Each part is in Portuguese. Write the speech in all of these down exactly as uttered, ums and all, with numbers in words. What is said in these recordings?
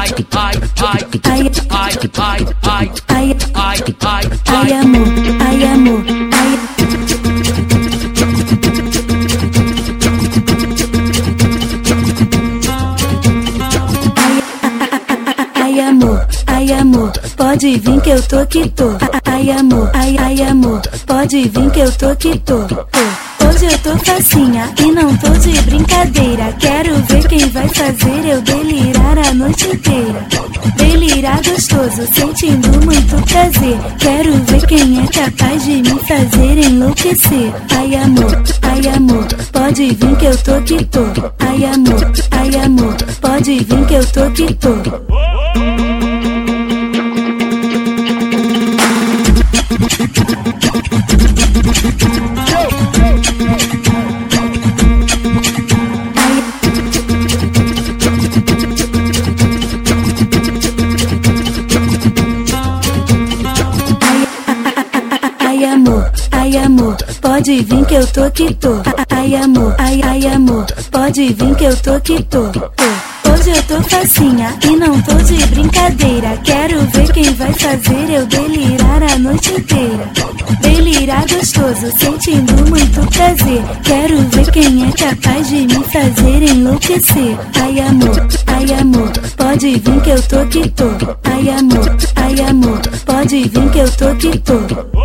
ai amor, ai amor, ai. Ai amor, ai amor, pode vir que eu tô que tô. Ai amor, ai ai amor, pode vir que eu tô que tô. Hoje eu tô facinha e não tô de brincadeira. Quero ver quem vai fazer eu delirar a noite inteira. Delirar gostoso, sentindo muito prazer. Quero ver quem é capaz de me fazer enlouquecer. Ai amor, ai amor, pode vir que eu tô que tô. Ai amor, ai amor, pode vir que eu tô que tô. Ai amor, ai amor, pode vir que eu tô que tô. Ai amor, ai ai amor, pode vir que eu tô que tô. Hoje eu tô facinha e não tô de brincadeira. Quero ver quem vai fazer eu delirar a noite inteira. Delirar gostoso, sentindo muito prazer. Quero ver quem é capaz de me fazer enlouquecer. Ai amor, ai amor, pode vir que eu tô que tô. Ai amor, ai amor, pode vir que eu tô que tô.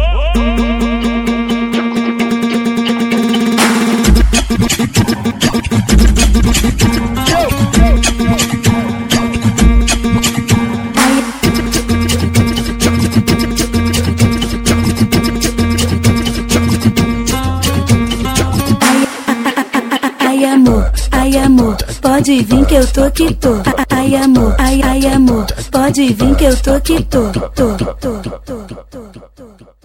Ai amor, ai amor, pode vir que eu tô que tô. Ai amor, ai ai amor, pode vir que eu tô que tô. Tô, tô, tô, tô, tô.